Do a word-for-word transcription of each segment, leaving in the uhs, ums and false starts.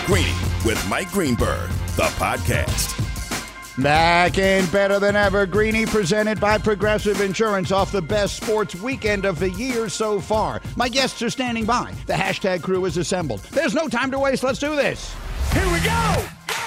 Greeny with Mike Greenberg, the podcast. Back in better than ever, Greeny presented by Progressive Insurance off the best sports weekend of the year so far. My guests are standing by. The hashtag crew is assembled. There's no time to waste. Let's do this. Here we go!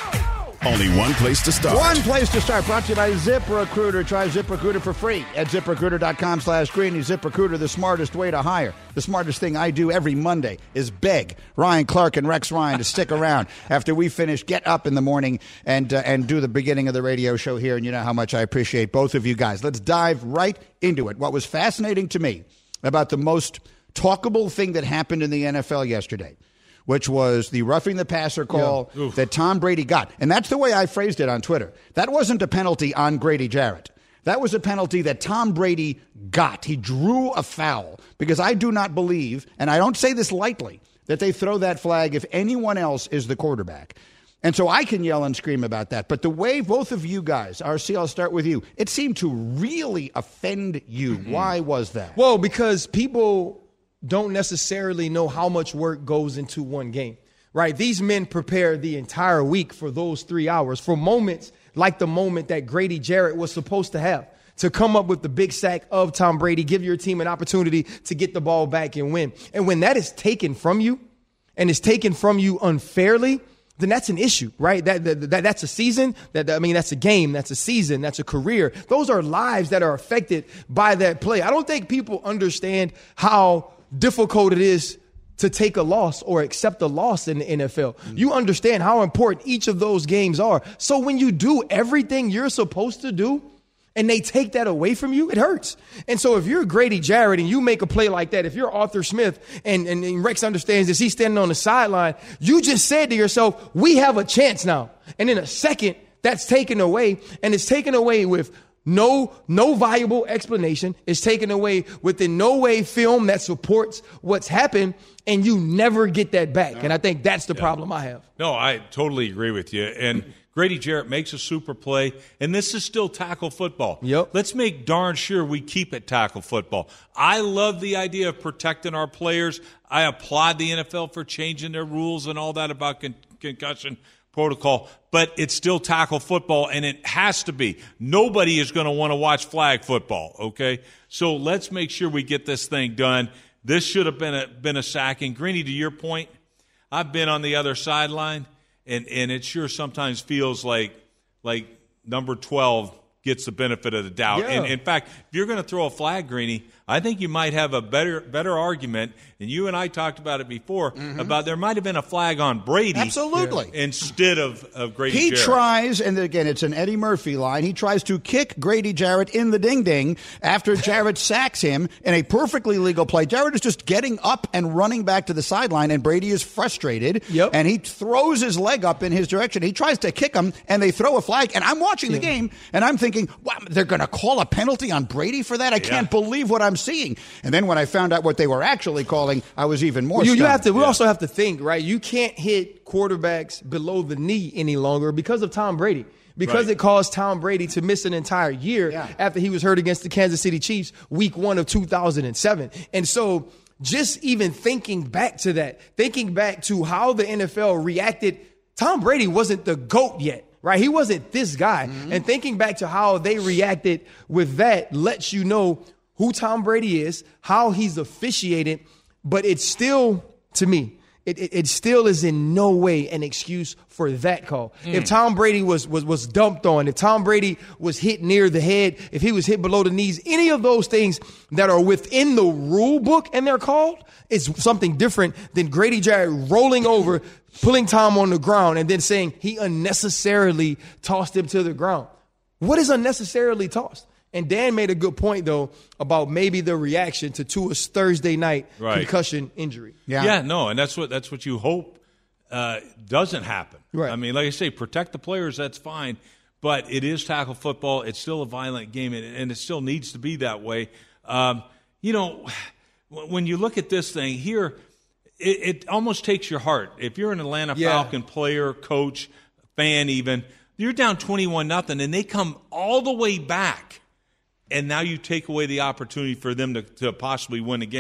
Only one place to start. One place to start. Brought to you by ZipRecruiter. Try ZipRecruiter for free at ZipRecruiter.com slash Greeny. ZipRecruiter, the smartest way to hire. The smartest thing I do every Monday is beg Ryan Clark and Rex Ryan to stick around after we finish, get up in the morning and uh, and do the beginning of the radio show here. And you know how much I appreciate both of you guys. Let's dive right into it. What was fascinating to me about the most talkable thing that happened in the N F L yesterday, which was the roughing the passer call yeah. that Tom Brady got. And that's the way I phrased it on Twitter. That wasn't a penalty on Grady Jarrett. That was a penalty that Tom Brady got. He drew a foul because I do not believe, and I don't say this lightly, that they throw that flag if anyone else is the quarterback. And so I can yell and scream about that. But the way both of you guys, R C, I'll start with you, it seemed to really offend you. Mm-hmm. Why was that? Well, because people don't necessarily know how much work goes into one game, right? These men prepare the entire week for those three hours for moments like the moment that Grady Jarrett was supposed to have to come up with the big sack of Tom Brady, give your team an opportunity to get the ball back and win. And when that is taken from you and is taken from you unfairly, then that's an issue, right? That, that, that that's a season. That I mean, that's a game. That's a season. That's a career. Those are lives that are affected by that play. I don't think people understand how difficult it is to take a loss or accept a loss in the N F L. Mm-hmm. You understand how important each of those games are. So when you do everything you're supposed to do and they take that away from you, it hurts. And so if you're Grady Jarrett and you make a play like that, if you're Arthur Smith and, and, and Rex understands this, he's standing on the sideline, you just said to yourself, we have a chance now. And in a second, that's taken away, and it's taken away with No, no viable explanation. Is taken away with in no way film that supports what's happened, and you never get that back. And I think that's the yeah. problem I have. No, I totally agree with you. And Grady Jarrett makes a super play, and this is still tackle football. Yep. Let's make darn sure we keep it tackle football. I love the idea of protecting our players. I applaud the N F L for changing their rules and all that about con- concussion protocol, but it's still tackle football, and it has to be. Nobody is going to want to watch flag football, okay? So let's make sure we get this thing done. This should have been a, been a sacking. Greeny, to your point, I've been on the other sideline, and, and it sure sometimes feels like like number twelve gets the benefit of the doubt. Yeah. And in fact, if you're going to throw a flag, Greeny, I think you might have a better better argument, and you and I talked about it before, mm-hmm. about there might have been a flag on Brady. Absolutely. Instead of, of Grady he Jarrett. He tries, and again, it's an Eddie Murphy line, he tries to kick Grady Jarrett in the ding-ding after Jarrett sacks him in a perfectly legal play. Jarrett is just getting up and running back to the sideline, and Brady is frustrated, yep. and he throws his leg up in his direction. He tries to kick him, and they throw a flag, and I'm watching the yeah. game, and I'm thinking, wow, they're going to call a penalty on Brady for that? I yeah. can't believe what I'm seeing. And then when I found out what they were actually calling, I was even more you, stunned. You have to. We yeah. also have to think, right? You can't hit quarterbacks below the knee any longer because of Tom Brady. Because right. it caused Tom Brady to miss an entire year yeah. after he was hurt against the Kansas City Chiefs week one of two thousand seven. And so just even thinking back to that, thinking back to how the N F L reacted, Tom Brady wasn't the GOAT yet. Right? He wasn't this guy. Mm-hmm. And thinking back to how they reacted with that lets you know who Tom Brady is, how he's officiated, but it's still, to me, it, it, it still is in no way an excuse for that call. Mm. If Tom Brady was, was, was dumped on, if Tom Brady was hit near the head, if he was hit below the knees, any of those things that are within the rule book and they're called, is something different than Grady Jarrett rolling over, pulling Tom on the ground, and then saying he unnecessarily tossed him to the ground. What is unnecessarily tossed? And Dan made a good point, though, about maybe the reaction to Tua's Thursday night right. concussion injury. Yeah. yeah, no, and that's what that's what you hope uh, doesn't happen. Right. I mean, like I say, protect the players, that's fine, but it is tackle football. It's still a violent game, and, and it still needs to be that way. Um, you know, when you look at this thing here, it, it almost takes your heart. If you're an Atlanta yeah. Falcon player, coach, fan even, you're down twenty-one nothing, and they come all the way back, and now you take away the opportunity for them to, to possibly win the game.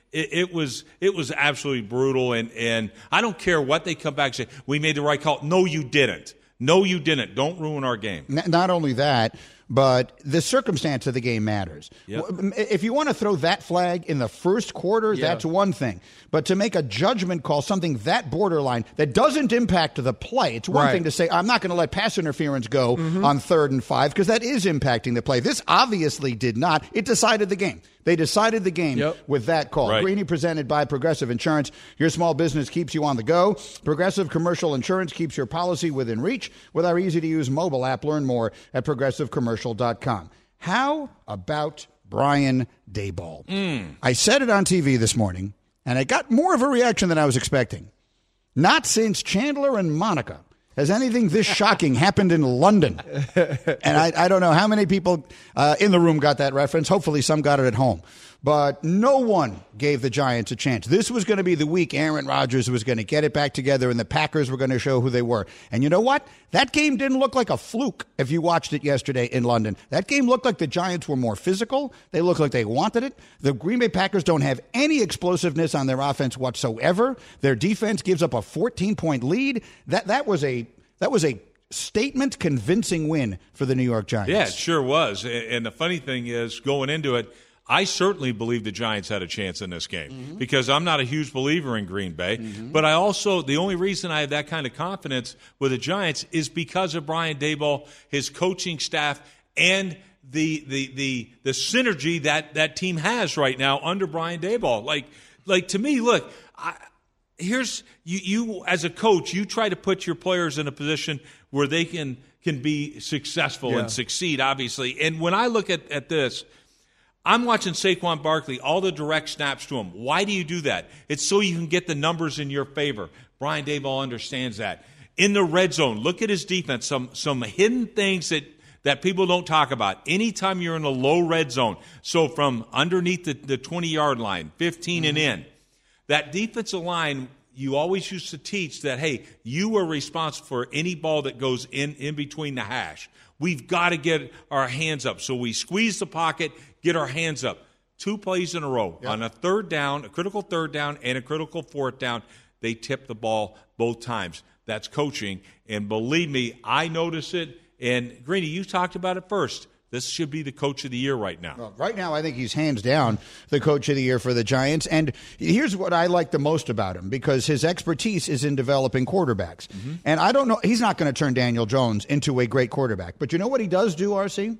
It, it was it was absolutely brutal, and, and I don't care what they come back and say, we made the right call. No, you didn't. No, you didn't. Don't ruin our game. Not only that, but the circumstance of the game matters. Yep. If you want to throw that flag in the first quarter, Yeah. that's one thing. But to make a judgment call, something that borderline, that doesn't impact the play, it's one Right. thing to say, I'm not going to let pass interference go Mm-hmm. on third and five, because that is impacting the play. This obviously did not. It decided the game. They decided the game Yep. with that call. Right. Greeny presented by Progressive Insurance. Your small business keeps you on the go. Progressive Commercial Insurance keeps your policy within reach with our easy-to-use mobile app. Learn more at progressive commercial dot com. How about Brian Daboll? Mm. I said it on T V this morning, and I got more of a reaction than I was expecting. Not since Chandler and Monica has anything this shocking happened in London. And I, I don't know how many people uh, in the room got that reference. Hopefully some got it at home. But no one gave the Giants a chance. This was going to be the week Aaron Rodgers was going to get it back together and the Packers were going to show who they were. And you know what? That game didn't look like a fluke if you watched it yesterday in London. That game looked like the Giants were more physical. They looked like they wanted it. The Green Bay Packers don't have any explosiveness on their offense whatsoever. Their defense gives up a fourteen-point lead. That that was a that was a statement convincing win for the New York Giants. Yeah, it sure was. And the funny thing is, going into it, I certainly believe the Giants had a chance in this game mm-hmm. because I'm not a huge believer in Green Bay. Mm-hmm. But I also, the only reason I have that kind of confidence with the Giants is because of Brian Daboll, his coaching staff, and the the the the synergy that that team has right now under Brian Daboll. Like, like to me, look, I, here's you, you as a coach, you try to put your players in a position where they can can be successful Yeah. and succeed, obviously. And when I look at, at this, I'm watching Saquon Barkley, all the direct snaps to him. Why do you do that? It's so you can get the numbers in your favor. Brian Daboll understands that. In the red zone, look at his defense, some some hidden things that, that people don't talk about. Anytime you're in a low red zone, so from underneath the, the twenty-yard line, fifteen mm-hmm. and in, that defensive line, you always used to teach that, hey, you are responsible for any ball that goes in, in between the hash. We've got to get our hands up. So we squeeze the pocket, get our hands up. Two plays in a row. Yep. On a third down, a critical third down, and a critical fourth down, they tip the ball both times. That's coaching. And believe me, I notice it. And, Greeny, you talked about it first. This should be the coach of the year right now. Well, right now, I think he's hands down the coach of the year for the Giants. And here's what I like the most about him, because his expertise is in developing quarterbacks. Mm-hmm. And I don't know, he's not going to turn Daniel Jones into a great quarterback. But you know what he does do, R C?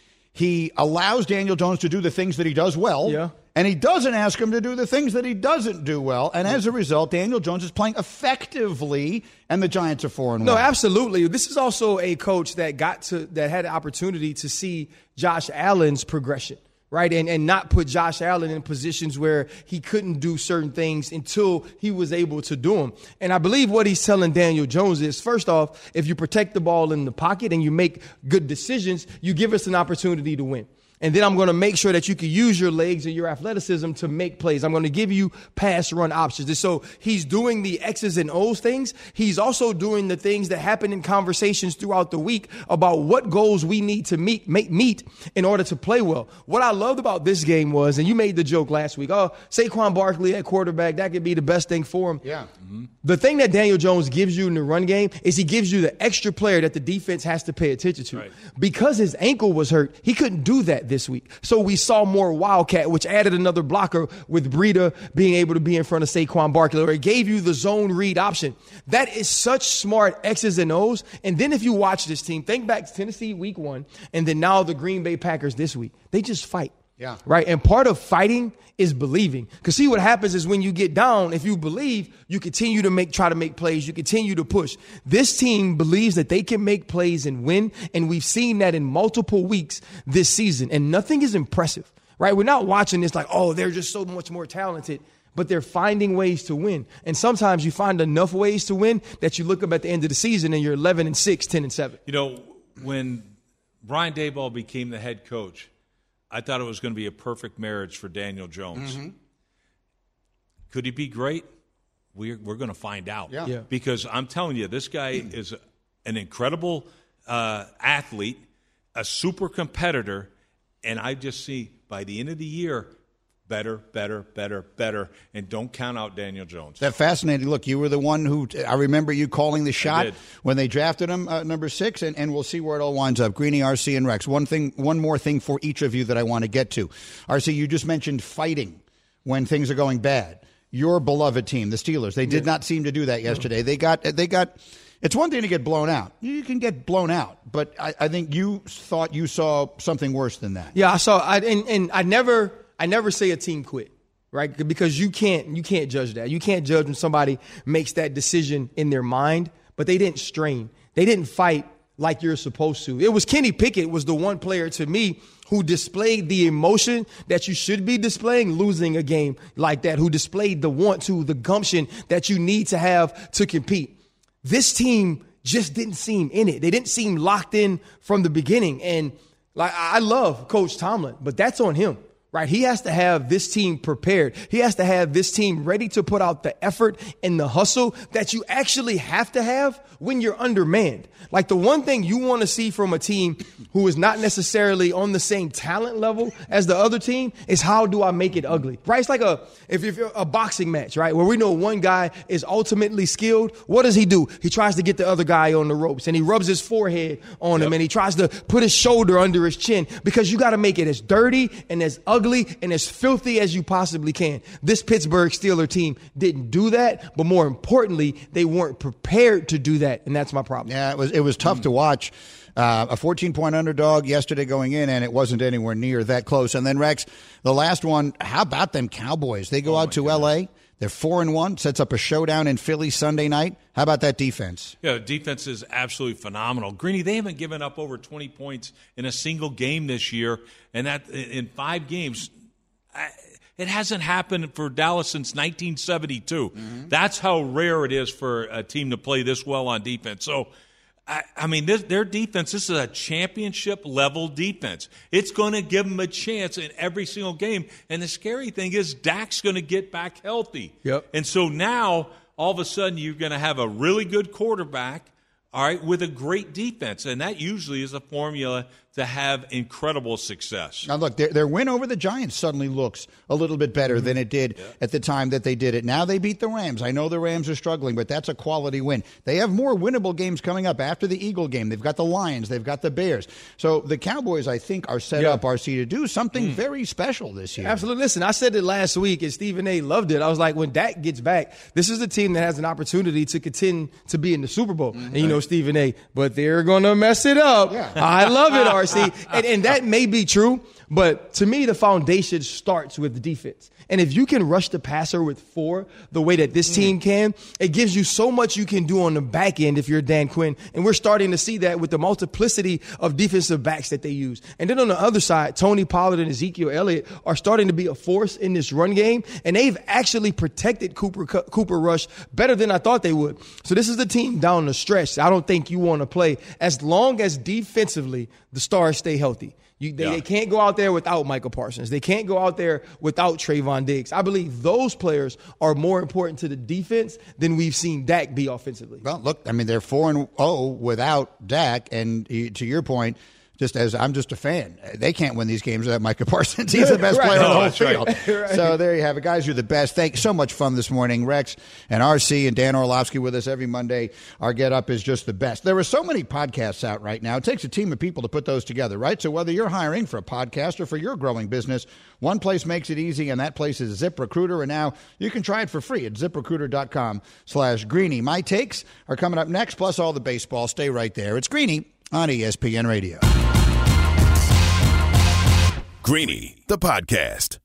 He allows Daniel Jones to do the things that he does well. Yeah. And he doesn't ask him to do the things that he doesn't do well. And as a result, Daniel Jones is playing effectively, and the Giants are four and No, one. absolutely. This is also a coach that got to that had the opportunity to see Josh Allen's progression, right? And and not put Josh Allen in positions where he couldn't do certain things until he was able to do them. And I believe what he's telling Daniel Jones is, first off, if you protect the ball in the pocket and you make good decisions, you give us an opportunity to win. And then I'm going to make sure that you can use your legs and your athleticism to make plays. I'm going to give you pass run options. And so he's doing the X's and O's things. He's also doing the things that happen in conversations throughout the week about what goals we need to meet, make, meet in order to play well. What I loved about this game was, and you made the joke last week, oh, Saquon Barkley at quarterback, that could be the best thing for him. Yeah. Mm-hmm. The thing that Daniel Jones gives you in the run game is he gives you the extra player that the defense has to pay attention to. Right. Because his ankle was hurt, he couldn't do that this week. So we saw more Wildcat, which added another blocker with Breida being able to be in front of Saquon Barkley, or it gave you the zone read option. That is such smart X's and O's. And then if you watch this team, think back to Tennessee week one, and then now the Green Bay Packers this week. They just fight. Yeah. Right. And part of fighting is believing. Because see, what happens is when you get down, if you believe, you continue to make, try to make plays. You continue to push. This team believes that they can make plays and win. And we've seen that in multiple weeks this season. And nothing is impressive, right? We're not watching this like, oh, they're just so much more talented, but they're finding ways to win. And sometimes you find enough ways to win that you look up at the end of the season and you're eleven and six, ten and seven. You know, when Brian Daboll became the head coach, I thought it was going to be a perfect marriage for Daniel Jones. Mm-hmm. Could he be great? We're, we're going to find out. Yeah. Yeah. Because I'm telling you, this guy is an incredible uh, athlete, a super competitor, and I just see by the end of the year, better, better, better, better, and don't count out Daniel Jones. That fascinating. Look, you were the one who, I remember you calling the shot when they drafted him, uh, number six, and, and we'll see where it all winds up. Greeny, R C, and Rex. One thing, one more thing for each of you that I want to get to. R C, you just mentioned fighting when things are going bad. Your beloved team, the Steelers, they did yeah. not seem to do that yesterday. They got, they got, it's one thing to get blown out. You can get blown out, but I, I think you thought you saw something worse than that. Yeah, I saw, I, and, and I never, I never say a team quit, right? Because you can't, you can't judge that. You can't judge when somebody makes that decision in their mind, but they didn't strain. They didn't fight like you're supposed to. It was Kenny Pickett was the one player to me who displayed the emotion that you should be displaying losing a game like that, who displayed the want to, the gumption that you need to have to compete. This team just didn't seem in it. They didn't seem locked in from the beginning. And like, I love Coach Tomlin, but that's on him. Right. He has to have this team prepared. He has to have this team ready to put out the effort and the hustle that you actually have to have when you're undermanned. Like the one thing you want to see from a team who is not necessarily on the same talent level as the other team is how do I make it ugly? Right. It's like a if, if you're a boxing match, right, where we know one guy is ultimately skilled. What does he do? He tries to get the other guy on the ropes and he rubs his forehead on yep. him and he tries to put his shoulder under his chin because you got to make it as dirty and as ugly and as filthy as you possibly can. This Pittsburgh Steelers team didn't do that, but more importantly, they weren't prepared to do that, and that's my problem. Yeah, it was it was tough mm. to watch. Uh, a fourteen-point underdog yesterday going in, and it wasn't anywhere near that close. And then, Rex, the last one, how about them Cowboys? They go oh out to goodness. L A. They're four and one, sets up a showdown in Philly Sunday night. How about that defense? Yeah, the defense is absolutely phenomenal. Greeny, they haven't given up over twenty points in a single game this year, and that in five games. It hasn't happened for Dallas since nineteen seventy-two. Mm-hmm. That's how rare it is for a team to play this well on defense. So, I, I mean, this, their defense, this is a championship-level defense. It's going to give them a chance in every single game. And the scary thing is Dak's going to get back healthy. Yep. And so now, all of a sudden, you're going to have a really good quarterback, all right, with a great defense. And that usually is a formula to have incredible success. Now, look, their, their win over the Giants suddenly looks a little bit better mm-hmm. than it did yeah. at the time that they did it. Now they beat the Rams. I know the Rams are struggling, but that's a quality win. They have more winnable games coming up after the Eagle game. They've got the Lions. They've got the Bears. So the Cowboys, I think, are set yeah. up, R C, to do something mm. very special this year. Absolutely. Listen, I said it last week, and Stephen A. loved it. I was like, when Dak gets back, this is a team that has an opportunity to continue to be in the Super Bowl. Mm-hmm. And you know, Stephen A., but they're going to mess it up. Yeah. I love it, R C. And, and that may be true, but to me, the foundation starts with the defense. And if you can rush the passer with four the way that this team can, it gives you so much you can do on the back end if you're Dan Quinn. And we're starting to see that with the multiplicity of defensive backs that they use. And then on the other side, Tony Pollard and Ezekiel Elliott are starting to be a force in this run game. And they've actually protected Cooper Cooper Rush better than I thought they would. So this is the team down the stretch I don't think you want to play as long as defensively the stars stay healthy. You, they, yeah. they can't go out there without Michael Parsons. They can't go out there without Trayvon Diggs. I believe those players are more important to the defense than we've seen Dak be offensively. Well, look, I mean, they're four and oh without Dak, and to your point, just as I'm just a fan, they can't win these games without Micah Parsons. He's the best right. player on the whole field. Right. So there you have it. Guys, you're the best. Thanks. So much fun this morning. Rex and R C and Dan Orlovsky with us every Monday. Our Get Up is just the best. There are so many podcasts out right now. It takes a team of people to put those together, right? So whether you're hiring for a podcast or for your growing business, one place makes it easy, and that place is ZipRecruiter. And now you can try it for free at ZipRecruiter.com slash Greeny. My takes are coming up next, plus all the baseball. Stay right there. It's Greeny on E S P N Radio. Greeny, the podcast.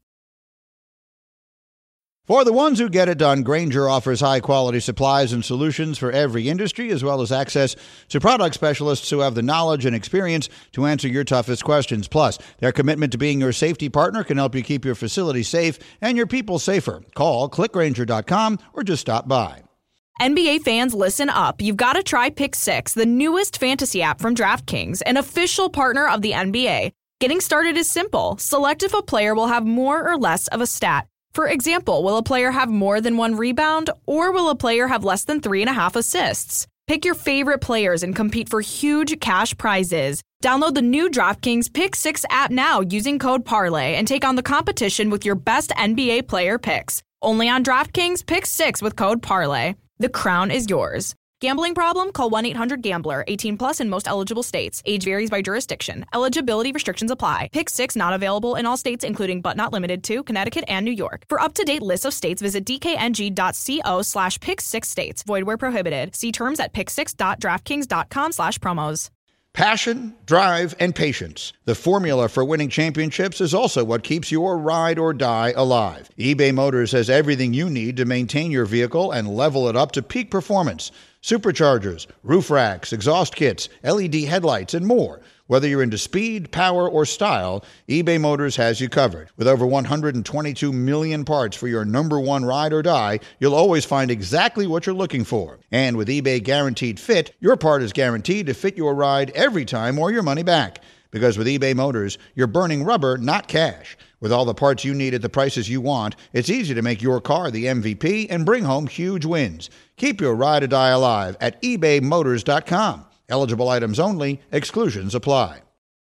For the ones who get it done, Grainger offers high-quality supplies and solutions for every industry, as well as access to product specialists who have the knowledge and experience to answer your toughest questions. Plus, their commitment to being your safety partner can help you keep your facility safe and your people safer. Call, click Grainger dot com, or just stop by. N B A fans, listen up. You've got to try Pick Six, the newest fantasy app from DraftKings, an official partner of the N B A. Getting started is simple. Select if a player will have more or less of a stat. For example, will a player have more than one rebound, or will a player have less than three and a half assists? Pick your favorite players and compete for huge cash prizes. Download the new DraftKings Pick six app now using code Parlay and take on the competition with your best N B A player picks. Only on DraftKings Pick six with code Parlay. The crown is yours. Gambling problem? Call one eight hundred gambler. eighteen plus in most eligible states. Age varies by jurisdiction. Eligibility restrictions apply. Pick six not available in all states, including but not limited to Connecticut and New York. For up-to-date lists of states, visit dkng.co slash pick six states. Void where prohibited. See terms at pick six dot draftkings dot com slash promos. Passion, drive, and patience. The formula for winning championships is also what keeps your ride or die alive. eBay Motors has everything you need to maintain your vehicle and level it up to peak performance. Superchargers, roof racks, exhaust kits, L E D headlights, and more. Whether you're into speed, power, or style, eBay Motors has you covered. With over one hundred twenty-two million parts for your number one ride or die, you'll always find exactly what you're looking for. And with eBay Guaranteed Fit, your part is guaranteed to fit your ride every time or your money back. Because with eBay Motors, you're burning rubber, not cash. With all the parts you need at the prices you want, it's easy to make your car the M V P and bring home huge wins. Keep your ride or die alive at ebay motors dot com. Eligible items only. Exclusions apply.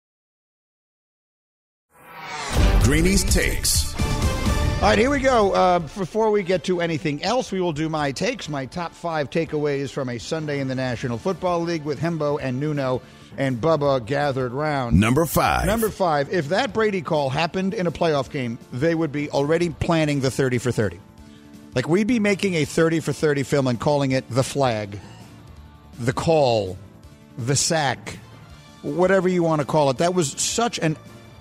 Greeny's Takes. All right, here we go. Uh, before we get to anything else, we will do my takes, my top five takeaways from a Sunday in the National Football League with Hembo and Nuno and Bubba gathered round. Number five. Number five, if that Brady call happened in a playoff game, they would be already planning the thirty for thirty. Like, we'd be making a thirty for thirty film and calling it the flag, the call, the sack, whatever you want to call it. That was such an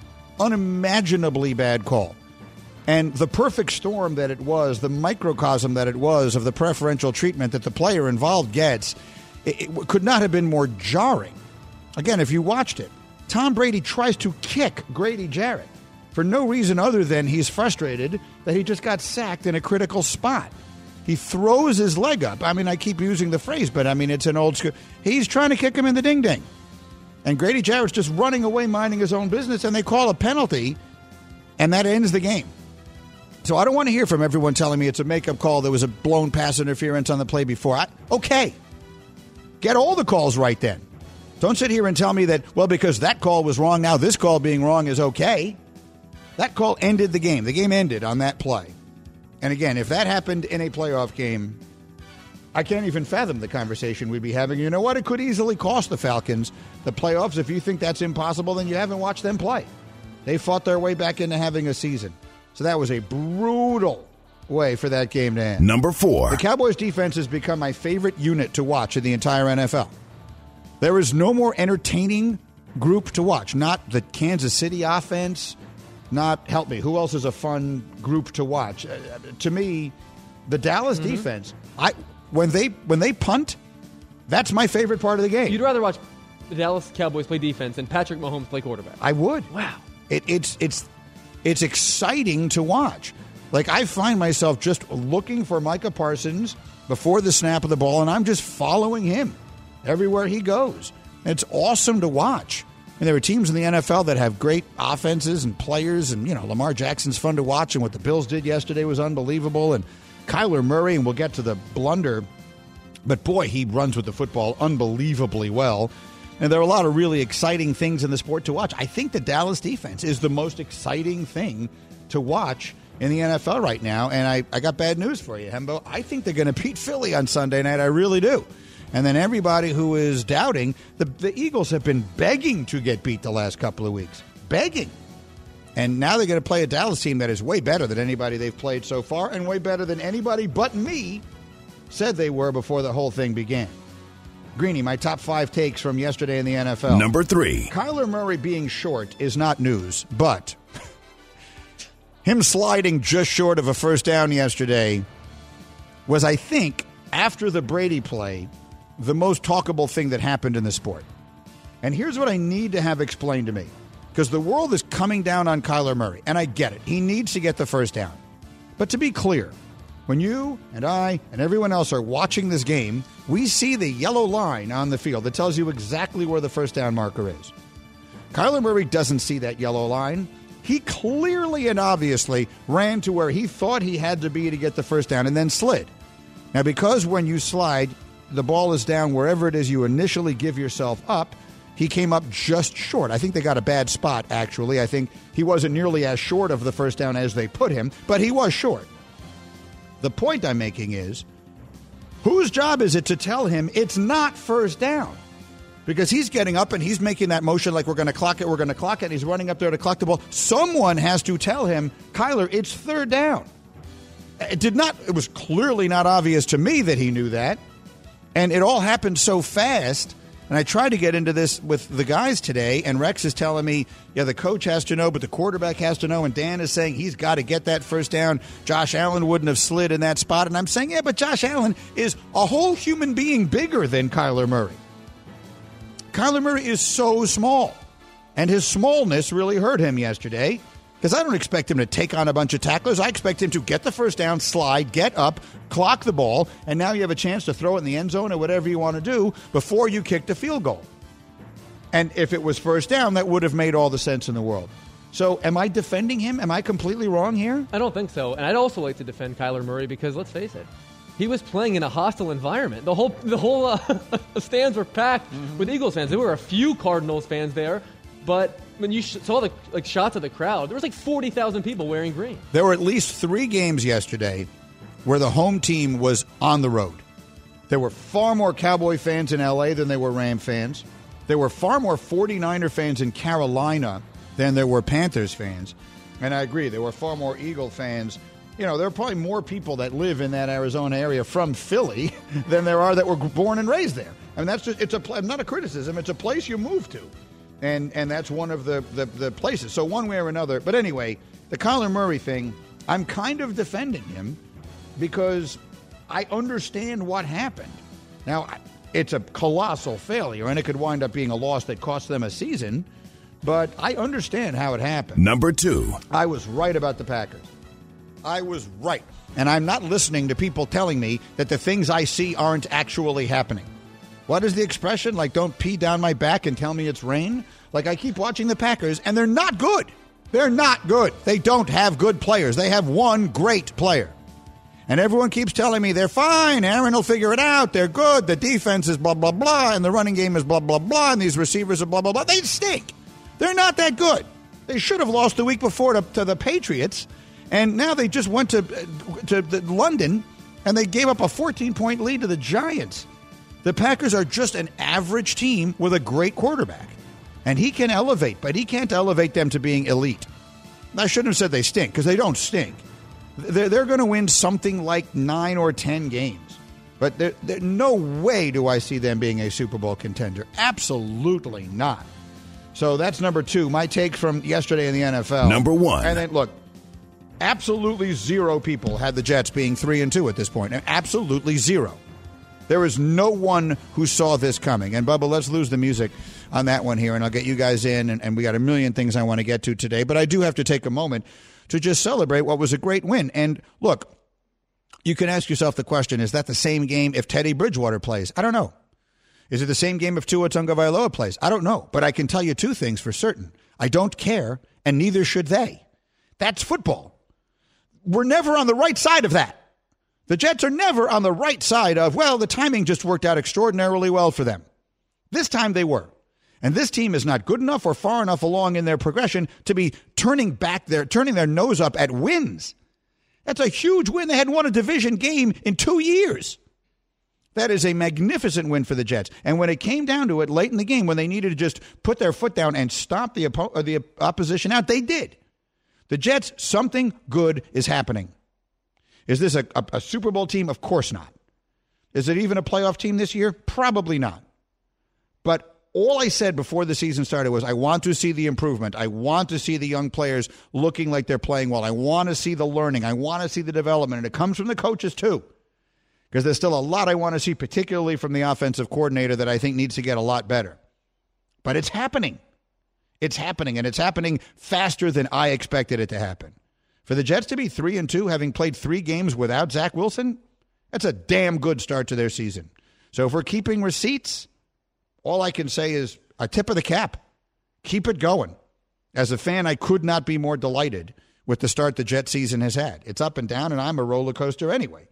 unimaginably bad call. And the perfect storm that it was, the microcosm that it was of the preferential treatment that the player involved gets, it, it could not have been more jarring. Again, if you watched it, Tom Brady tries to kick Grady Jarrett for no reason other than he's frustrated that he just got sacked in a critical spot. He throws his leg up. I mean, I keep using the phrase, but I mean, it's an old school. He's trying to kick him in the ding-ding. And Grady Jarrett's just running away, minding his own business, and they call a penalty, and that ends the game. So I don't want to hear from everyone telling me it's a makeup call, there was a blown pass interference on the play before. I, okay. Get all the calls right then. Don't sit here and tell me that, well, because that call was wrong, now this call being wrong is okay. That call ended the game. The game ended on that play. And again, if that happened in a playoff game, I can't even fathom the conversation we'd be having. You know what? It could easily cost the Falcons the playoffs. If you think that's impossible, then you haven't watched them play. They fought their way back into having a season. So that was a brutal way for that game to end. Number four. The Cowboys defense has become my favorite unit to watch in the entire N F L. There is no more entertaining group to watch. Not the Kansas City offense. Not, help me, who else is a fun group to watch? Uh, to me, the Dallas mm-hmm. defense, I when they when they punt, that's my favorite part of the game. You'd rather watch the Dallas Cowboys play defense than Patrick Mahomes play quarterback. I would. Wow. It, it's it's it's exciting to watch. Like, I find myself just looking for Micah Parsons before the snap of the ball, and I'm just following him everywhere he goes. It's awesome to watch. And there are teams in the N F L that have great offenses and players, and, you know, Lamar Jackson's fun to watch, and what the Bills did yesterday was unbelievable, and Kyler Murray, and we'll get to the blunder, but boy, he runs with the football unbelievably well. And there are a lot of really exciting things in the sport to watch. I think the Dallas defense is the most exciting thing to watch in the N F L right now, and I, I got bad news for you, Hembo. I think they're going to beat Philly on Sunday night. I really do. And then everybody who is doubting, the, the Eagles have been begging to get beat the last couple of weeks. Begging. And now they're going to play a Dallas team that is way better than anybody they've played so far, and way better than anybody but me said they were before the whole thing began. Greeny, my top five takes from yesterday in the N F L. Number three. Kyler Murray being short is not news, but him sliding just short of a first down yesterday was, I think, after the Brady play, the most talkable thing that happened in the sport. And here's what I need to have explained to me. Because the world is coming down on Kyler Murray, and I get it. He needs to get the first down. But to be clear, when you and I and everyone else are watching this game, we see the yellow line on the field that tells you exactly where the first down marker is. Kyler Murray doesn't see that yellow line. He clearly and obviously ran to where he thought he had to be to get the first down and then slid. Now, because when you slide, the ball is down wherever it is you initially give yourself up, he came up just short. I think they got a bad spot, actually. I think he wasn't nearly as short of the first down as they put him, but he was short. The point I'm making is, whose job is it to tell him it's not first down? Because he's getting up and he's making that motion like we're going to clock it, we're going to clock it, and he's running up there to clock the ball. Someone has to tell him, Kyler, it's third down. It did not, it was clearly not obvious to me that he knew that. And it all happened so fast. And I tried to get into this with the guys today, and Rex is telling me, yeah, the coach has to know, but the quarterback has to know, and Dan is saying he's got to get that first down. Josh Allen wouldn't have slid in that spot. And I'm saying, yeah, but Josh Allen is a whole human being bigger than Kyler Murray. Kyler Murray is so small, and his smallness really hurt him yesterday, because I don't expect him to take on a bunch of tacklers. I expect him to get the first down, slide, get up, clock the ball, and now you have a chance to throw it in the end zone or whatever you want to do before you kick the field goal. And if it was first down, that would have made all the sense in the world. So am I defending him? Am I completely wrong here? I don't think so. And I'd also like to defend Kyler Murray because, let's face it, he was playing in a hostile environment. The whole the whole uh, stands were packed mm-hmm. with Eagles fans. There were a few Cardinals fans there, but when you sh- saw the like shots of the crowd, there was like forty thousand people wearing green. There were at least three games yesterday where the home team was on the road. There were far more Cowboy fans in L A than there were Ram fans. There were far more forty-niner fans in Carolina than there were Panthers fans. And I agree, there were far more Eagle fans. You know, there are probably more people that live in that Arizona area from Philly than there are that were born and raised there. I mean, that's just, it's a, not a criticism, it's a place you move to. And and that's one of the, the, the places. So one way or another. But anyway, the Kyler Murray thing, I'm kind of defending him because I understand what happened. Now, it's a colossal failure, and it could wind up being a loss that cost them a season. But I understand how it happened. Number two. I was right about the Packers. I was right. And I'm not listening to people telling me that the things I see aren't actually happening. What is the expression? Like, don't pee down my back and tell me it's rain? Like, I keep watching the Packers, and they're not good. They're not good. They don't have good players. They have one great player. And everyone keeps telling me they're fine. Aaron will figure it out. They're good. The defense is blah, blah, blah. And the running game is blah, blah, blah. And these receivers are blah, blah, blah. They stink. They're not that good. They should have lost the week before to, to the Patriots. And now they just went to, to, to London, and they gave up a fourteen-point lead to the Giants. The Packers are just an average team with a great quarterback. And he can elevate, but he can't elevate them to being elite. I shouldn't have said they stink, because they don't stink. They're, they're going to win something like nine or ten games. But there, there, no way do I see them being a Super Bowl contender. Absolutely not. So that's number two. My take from yesterday in the N F L. Number one. And then, look, absolutely zero people had the Jets being three and two at this point. Absolutely zero. There is no one who saw this coming. And, Bubba, let's lose the music on that one here, and I'll get you guys in, and, and we got a million things I want to get to today. But I do have to take a moment to just celebrate what was a great win. And, look, you can ask yourself the question, is that the same game if Teddy Bridgewater plays? I don't know. Is it the same game if Tua Tagovailoa plays? I don't know. But I can tell you two things for certain. I don't care, and neither should they. That's football. We're never on the right side of that. The Jets are never on the right side of, well, the timing just worked out extraordinarily well for them. This time they were. And this team is not good enough or far enough along in their progression to be turning back their, turning their nose up at wins. That's a huge win. They hadn't won a division game in two years. That is a magnificent win for the Jets. And when it came down to it late in the game, when they needed to just put their foot down and stop the, oppo- or the opposition out, they did. The Jets, something good is happening. Is this a, a, a Super Bowl team? Of course not. Is it even a playoff team this year? Probably not. But all I said before the season started was I want to see the improvement. I want to see the young players looking like they're playing well. I want to see the learning. I want to see the development. And it comes from the coaches too. Because there's still a lot I want to see, particularly from the offensive coordinator, that I think needs to get a lot better. But it's happening. It's happening, and it's happening faster than I expected it to happen. For the Jets to be three and two, having played three games without Zach Wilson, that's a damn good start to their season. So if we're keeping receipts, all I can say is a tip of the cap. Keep it going. As a fan, I could not be more delighted with the start the Jet season has had. It's up and down, and I'm a roller coaster anyway.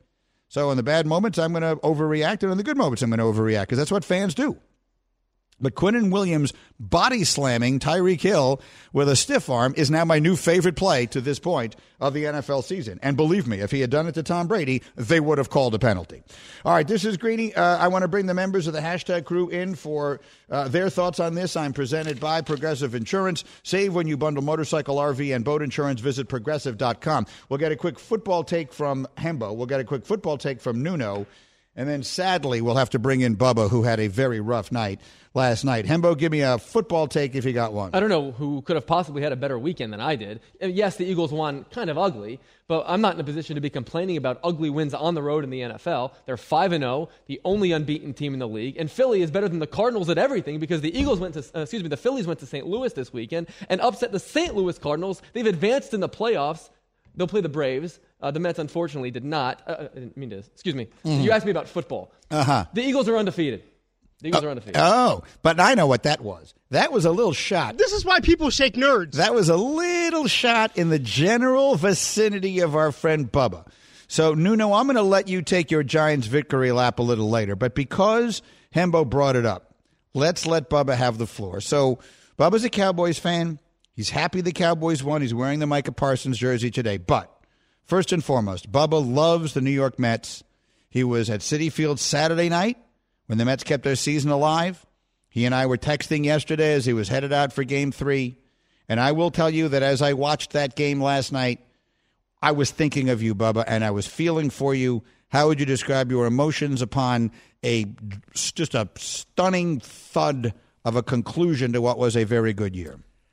So in the bad moments, I'm going to overreact, and in the good moments, I'm going to overreact, because that's what fans do. But Quinnen Williams body slamming Tyreek Hill with a stiff arm is now my new favorite play to this point of the N F L season. And believe me, if he had done it to Tom Brady, they would have called a penalty. All right, this is Greeny. Uh, I want to bring the members of the hashtag crew in for uh, their thoughts on this. I'm presented by Progressive Insurance. Save when you bundle motorcycle, R V, and boat insurance. Visit progressive dot com. We'll get a quick football take from Hembo. We'll get a quick football take from Nuno. And then, sadly, we'll have to bring in Bubba, who had a very rough night last night. Hembo, give me a football take if you got one. I don't know who could have possibly had a better weekend than I did. Yes, the Eagles won kind of ugly, but I'm not in a position to be complaining about ugly wins on the road in the N F L. They're five and oh, the only unbeaten team in the league, and Philly is better than the Cardinals at everything because the Eagles went to, uh, excuse me, the Phillies went to Saint Louis this weekend and upset the Saint Louis Cardinals. They've advanced in the playoffs. They'll play the Braves. Uh, the Mets, unfortunately, did not. Uh, I didn't mean to. Excuse me. Mm-hmm. You asked me about football. Uh-huh. The Eagles are undefeated. The Eagles oh, are undefeated. Oh, but I know what that was. That was a little shot. This is why people shake nerds. That was a little shot in the general vicinity of our friend Bubba. So, Nuno, I'm going to let you take your Giants victory lap a little later. But because Hembo brought it up, let's let Bubba have the floor. So, Bubba's a Cowboys fan. He's happy the Cowboys won. He's wearing the Micah Parsons jersey today. But first and foremost, Bubba loves the New York Mets. He was at Citi Field Saturday night when the Mets kept their season alive. He and I were texting yesterday as he was headed out for Game three. And I will tell you that as I watched that game last night, I was thinking of you, Bubba, and I was feeling for you. How would you describe your emotions upon a just a stunning thud of a conclusion to what was a very good year?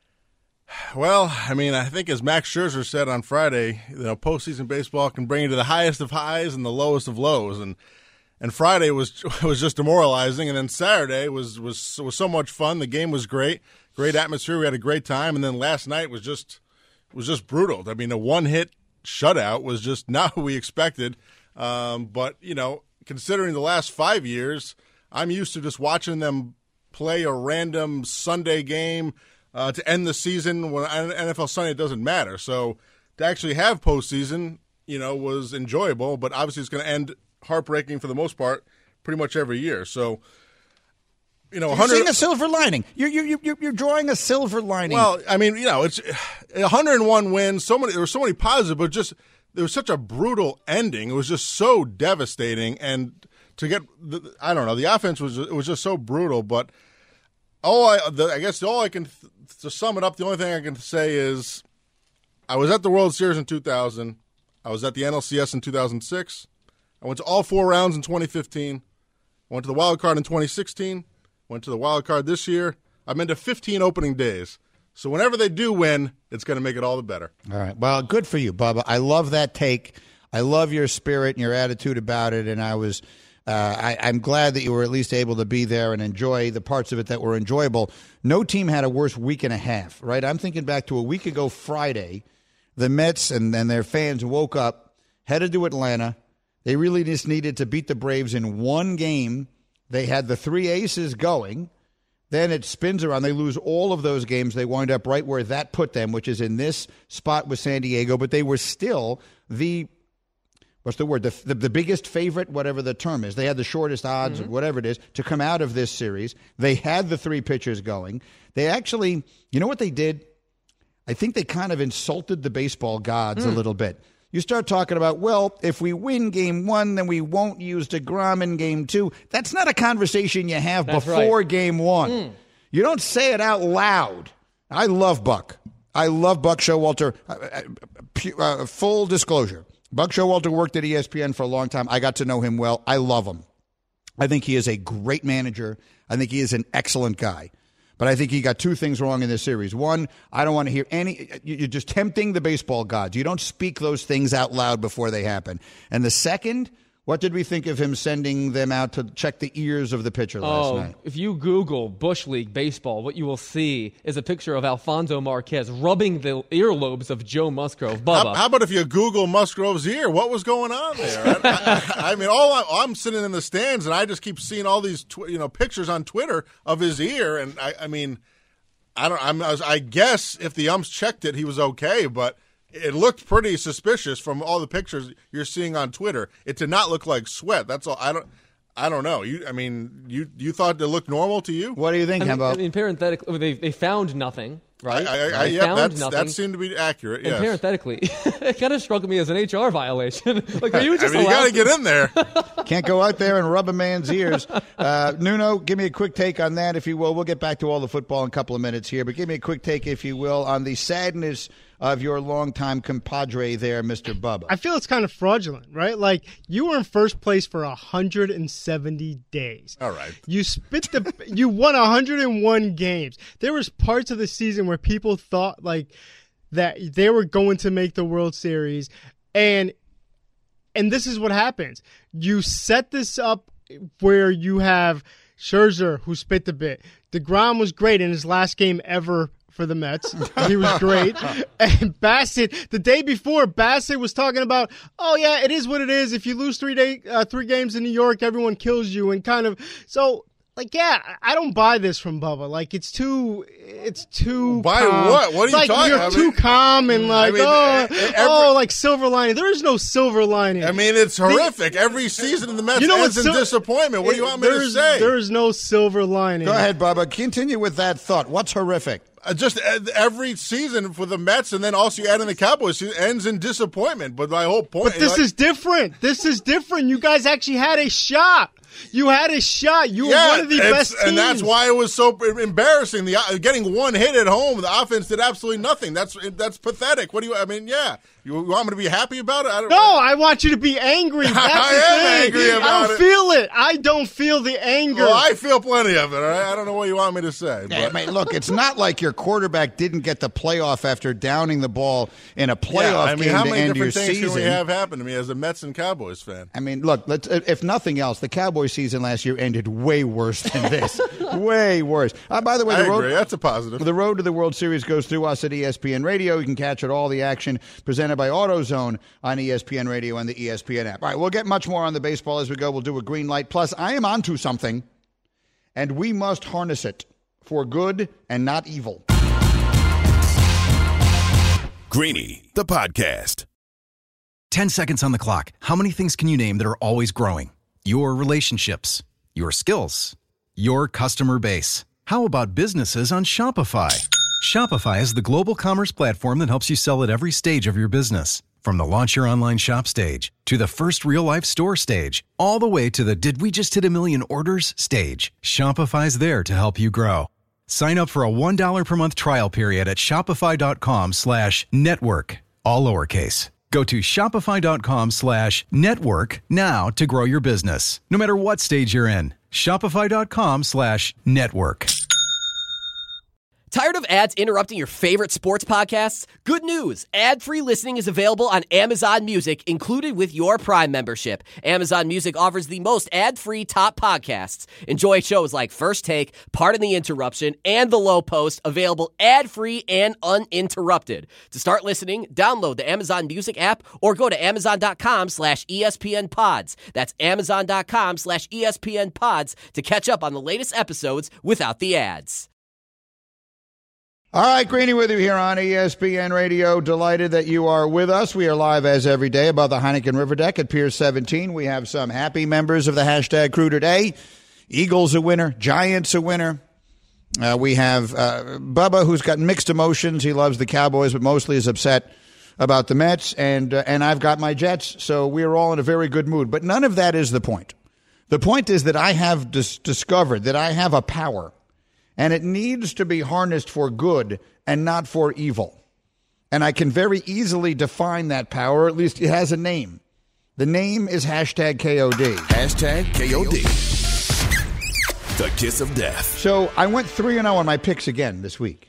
Well, I mean, I think as Max Scherzer said on Friday, you know, postseason baseball can bring you to the highest of highs and the lowest of lows, and and Friday was was just demoralizing, and then Saturday was was was so much fun. The game was great, great atmosphere. We had a great time, and then last night was just was just brutal. I mean, a one hit shutout was just not what we expected. Um, but you know, considering the last five years, I'm used to just watching them play a random Sunday game Uh, to end the season. When N F L Sunday, it doesn't matter. So to actually have postseason, you know, was enjoyable, but obviously it's going to end heartbreaking for the most part pretty much every year. So, you know, you're seeing a silver lining. You're, you're, you're, you're drawing a silver lining. Well, I mean, you know, it's one hundred one wins. So many, there were so many positives, but just there was such a brutal ending. It was just so devastating. And to get, the, I don't know, the offense was, it was just so brutal, but all I, the, I guess all I can, to sum it up, the only thing I can say is I was at the World Series in two thousand. I was at the N L C S in two thousand six. I went to all four rounds in twenty fifteen. I went to the wild card in twenty sixteen. Went to the wild card this year. I've been to fifteen opening days. So whenever they do win, it's going to make it all the better. All right. Well, good for you, Bubba. I love that take. I love your spirit and your attitude about it, and I was Uh, I, I'm glad that you were at least able to be there and enjoy the parts of it that were enjoyable. No team had a worse week and a half, right? I'm thinking back to a week ago Friday. The Mets and, and their fans woke up, headed to Atlanta. They really just needed to beat the Braves in one game. They had the three aces going. Then it spins around. They lose all of those games. They wind up right where that put them, which is in this spot with San Diego. But they were still the What's the word? The, the the biggest favorite, whatever the term is. They had the shortest odds, mm-hmm. whatever it is, to come out of this series. They had the three pitchers going. They actually, you know what they did? I think they kind of insulted the baseball gods mm. a little bit. You start talking about, well, if we win game one, then we won't use DeGrom in game two. That's not a conversation you have That's before right. game one. Mm. You don't say it out loud. I love Buck. I love Buck Showalter. Uh, uh, full disclosure. Buck Showalter worked at E S P N for a long time. I got to know him well. I love him. I think he is a great manager. I think he is an excellent guy. But I think he got two things wrong in this series. One, I don't want to hear any – you're just tempting the baseball gods. You don't speak those things out loud before they happen. And the second – what did we think of him sending them out to check the ears of the pitcher last oh, night? If you Google Bush League baseball, what you will see is a picture of Alfonso Marquez rubbing the earlobes of Joe Musgrove. Bubba. How, how about if you Google Musgrove's ear? What was going on there? I, I, I mean, all I, I'm sitting in the stands, and I just keep seeing all these tw- you know pictures on Twitter of his ear, and I, I mean, I don't. I'm, I, was, I guess if the umps checked it, he was okay, but it looked pretty suspicious from all the pictures you're seeing on Twitter. It did not look like sweat. That's all. I don't. I don't know. You, I mean, you you thought it looked normal to you? What do you think, I mean, Hembo? I mean, parenthetically, they they found nothing, right? I, I, I, they yeah, found that's, nothing. that seemed to be accurate. And yes. parenthetically, it kind of struck me as an H R violation. Like, are you just I mean, you got to get in there. Can't go out there and rub a man's ears. Uh, Nuno, give me a quick take on that, if you will. We'll get back to all the football in a couple of minutes here, but give me a quick take, if you will, on the sadness of your longtime compadre there, Mister Bubba. I feel it's kind of fraudulent, right? Like, you were in first place for one hundred seventy days. All right. You spit the you won one hundred one games. There was parts of the season where people thought like that they were going to make the World Series, and and this is what happens. You set this up where you have Scherzer, who spit the bit. DeGrom was great in his last game ever for the Mets. He was great. And Bassett, the day before, Bassett was talking about, oh, yeah, it is what it is. If you lose three day, uh, three games in New York, everyone kills you. And kind of, so, like, yeah, I don't buy this from Bubba. Like, it's too, it's too Buy calm. what? What are you like, talking you're about? too calm and like, I mean, oh, every- oh, like silver lining. There is no silver lining. I mean, it's horrific. Every season in the Mets You know ends what, in sil- disappointment. What do you want me to There's- say? There is no silver lining. Go ahead, Bubba. Continue with that thought. What's horrific? Uh, just uh, every season for the Mets, and then also you add in the Cowboys, it ends in disappointment. But my whole point, But this like, is different. This is different. You guys actually had a shot. You had a shot. You yeah, were one of the it's- best teams. and that's why it was so embarrassing. The uh, getting one hit at home, the offense did absolutely nothing. That's that's pathetic. What do you? I mean, yeah, you, you want me to be happy about it? I don't. No, I want you to be angry. That's I the am thing. angry about I don't it. feel it. I don't feel the anger. Well, I feel plenty of it. All right? I don't know what you want me to say. Yeah, But. I mean, look, it's not like your quarterback didn't get the playoff after downing the ball in a playoff Yeah, I mean, game how to many end your different things season. can we have happen to me as a Mets and Cowboys fan? I mean, look, let's, if nothing else, the Cowboys season last year ended way worse than this. Way worse. Uh, by the way, I the road, agree. That's a positive. the road to the World Series goes through us at E S P N Radio. You can catch it all the action presented by AutoZone on E S P N Radio and the E S P N app. All right, we'll get much more on the baseball as we go. We'll do a green light. Plus, I am onto something, and we must harness it for good and not evil. Greeny, the podcast. Ten seconds on the clock. How many things can you name that are always growing? Your relationships, your skills, your customer base. How about businesses on Shopify? Shopify is the global commerce platform that helps you sell at every stage of your business. From the launch your online shop stage to the first real-life store stage, all the way to the did we just hit a million orders stage. Shopify's there to help you grow. Sign up for a one dollar per month trial period at shopify.com slash network, all lowercase. Go to shopify.com slash network now to grow your business, no matter what stage you're in. Shopify.com slash network. Tired of ads interrupting your favorite sports podcasts? Good news. Ad-free listening is available on Amazon Music, included with your Prime membership. Amazon Music offers the most ad-free top podcasts. Enjoy shows like First Take, Pardon the Interruption, and The Low Post, available ad-free and uninterrupted. To start listening, download the Amazon Music app or go to amazon.com slash ESPN pods. That's amazon.com slash ESPN pods to catch up on the latest episodes without the ads. All right, Greeny with you here on E S P N Radio. Delighted that you are with us. We are live as every day above the Heineken River Deck at Pier seventeen. We have some happy members of the hashtag crew today. Eagles a winner, Giants a winner. Uh, we have uh, Bubba, who's got mixed emotions. He loves the Cowboys, but mostly is upset about the Mets. And, uh, and I've got my Jets, so we are all in a very good mood. But none of that is the point. The point is that I have dis- discovered that I have a power. And it needs to be harnessed for good and not for evil. And I can very easily define that power, or at least it has a name. The name is hashtag K O D. Hashtag K O D. The kiss of death. So I went three and oh on my picks again this week.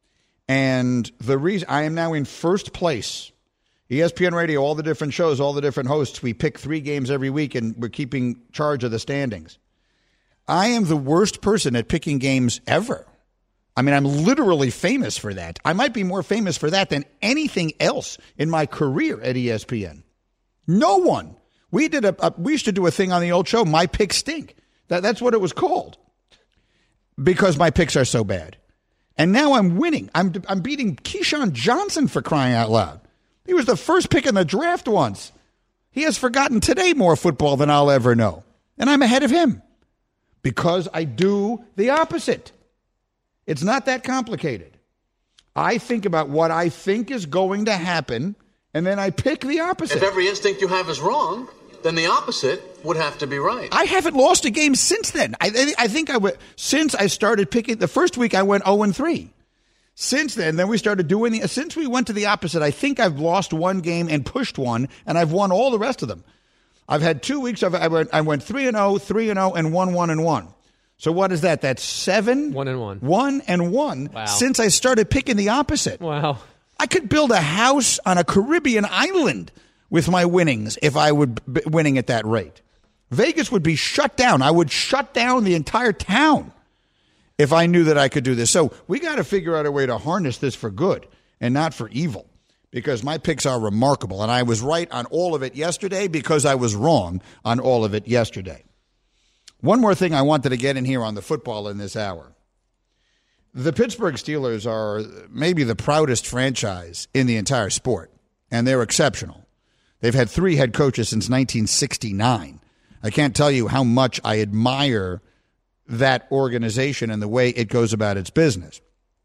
And the reason I am now in first place. E S P N Radio, all the different shows, all the different hosts. We pick three games every week, and we're keeping charge of the standings. I am the worst person at picking games ever. I mean, I'm literally famous for that. I might be more famous for that than anything else in my career at E S P N. No one. We did a, a we used to do a thing on the old show, My Picks Stink. That, that's what it was called. Because my picks are so bad. And now I'm winning. I'm I'm beating Keyshawn Johnson, for crying out loud. He was the first pick in the draft once. He has forgotten today more football than I'll ever know. And I'm ahead of him because I do the opposite. It's not that complicated. I think about what I think is going to happen, and then I pick the opposite. If every instinct you have is wrong, then the opposite would have to be right. I haven't lost a game since then. I, I think I went, since I started picking, the first week I went oh and three. Since then, then we started doing the, since we went to the opposite, I think I've lost one game and pushed one, and I've won all the rest of them. I've had two weeks of, I went, I went three and oh, three and oh, and one, one and one. So what is that? That's seven? One and one. One and one wow. since I started picking the opposite. Wow. I could build a house on a Caribbean island with my winnings if I would be winning at that rate. Vegas would be shut down. I would shut down the entire town if I knew that I could do this. So we got to figure out a way to harness this for good and not for evil, because my picks are remarkable. And I was right on all of it yesterday because I was wrong on all of it yesterday. One more thing I wanted to get in here on the football in this hour. The Pittsburgh Steelers are maybe the proudest franchise in the entire sport, and they're exceptional. They've had three head coaches since nineteen sixty-nine. I can't tell you how much I admire that organization and the way it goes about its business.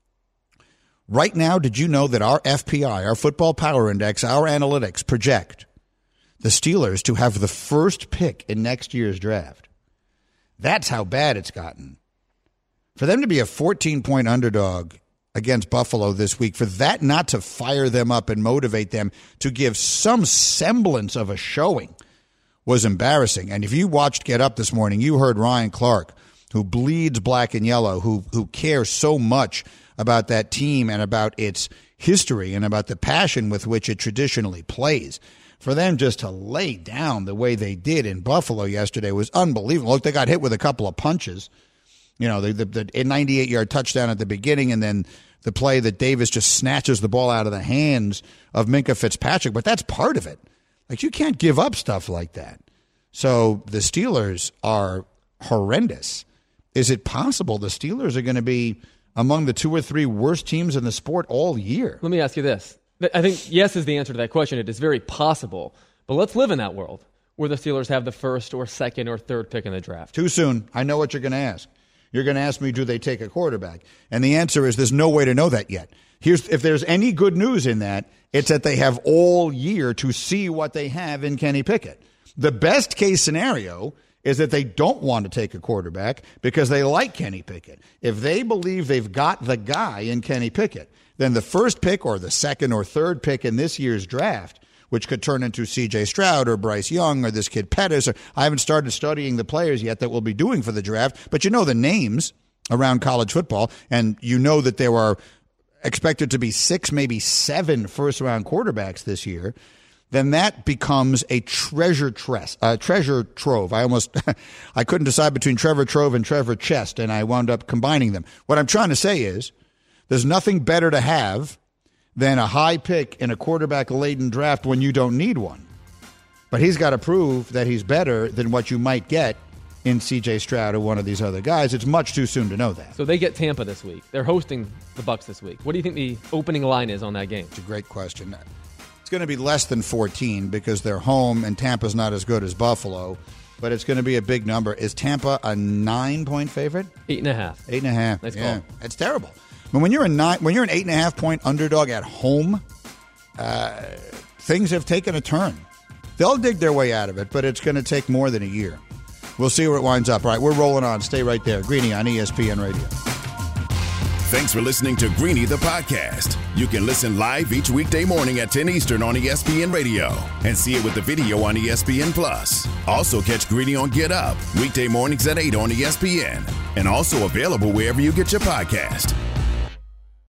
Right now, did you know that our F P I, our Football Power Index, our analytics project the Steelers to have the first pick in next year's draft? That's how bad it's gotten. For them to be a fourteen-point underdog against Buffalo this week, for that not to fire them up and motivate them to give some semblance of a showing was embarrassing. And if you watched Get Up this morning, you heard Ryan Clark, who bleeds black and yellow, who who cares so much about that team and about its history and about the passion with which it traditionally plays. For them just to lay down the way they did in Buffalo yesterday was unbelievable. Look, they got hit with a couple of punches. You know, the, the, the ninety-eight-yard touchdown at the beginning, and then the play that Davis just snatches the ball out of the hands of Minkah Fitzpatrick. But that's part of it. Like, you can't give up stuff like that. So the Steelers are horrendous. Is it possible the Steelers are going to be among the two or three worst teams in the sport all year? Let me ask you this. I think yes is the answer to that question. It is very possible. But let's live in that world where the Steelers have the first or second or third pick in the draft. Too soon. I know what you're going to ask. You're going to ask me, do they take a quarterback? And the answer is there's no way to know that yet. Here's if there's any good news in that, it's that they have all year to see what they have in Kenny Pickett. The best case scenario is that they don't want to take a quarterback because they like Kenny Pickett. If they believe they've got the guy in Kenny Pickett, then the first pick or the second or third pick in this year's draft, which could turn into C J Stroud or Bryce Young or this kid Pettis, or I haven't started studying the players yet that we'll be doing for the draft, but you know the names around college football, and you know that there are expected to be six, maybe seven first-round quarterbacks this year, then that becomes a treasure tres- uh, treasure trove. I almost I couldn't decide between Trevor Trove and Trevor Chest, and I wound up combining them. What I'm trying to say is there's nothing better to have than a high pick in a quarterback-laden draft when you don't need one. But he's got to prove that he's better than what you might get in C J Stroud or one of these other guys. It's much too soon to know that. So they get Tampa this week. They're hosting the Bucs this week. What do you think the opening line is on that game? It's a great question. It's going to be less than fourteen because they're home and Tampa's not as good as Buffalo, but it's going to be a big number. Is Tampa a nine-point favorite? Eight and a half. Eight and a half. Nice yeah. call. It's terrible. But when you're a nine, when you're an eight and a half point underdog at home, uh, things have taken a turn. They'll dig their way out of it, but it's going to take more than a year. We'll see where it winds up. All right, we're rolling on. Stay right there. Greeny on E S P N Radio. Thanks for listening to Greeny the podcast. You can listen live each weekday morning at ten Eastern on E S P N Radio and see it with the video on E S P N Plus. Also catch Greeny on Get Up weekday mornings at eight on E S P N and also available wherever you get your podcast.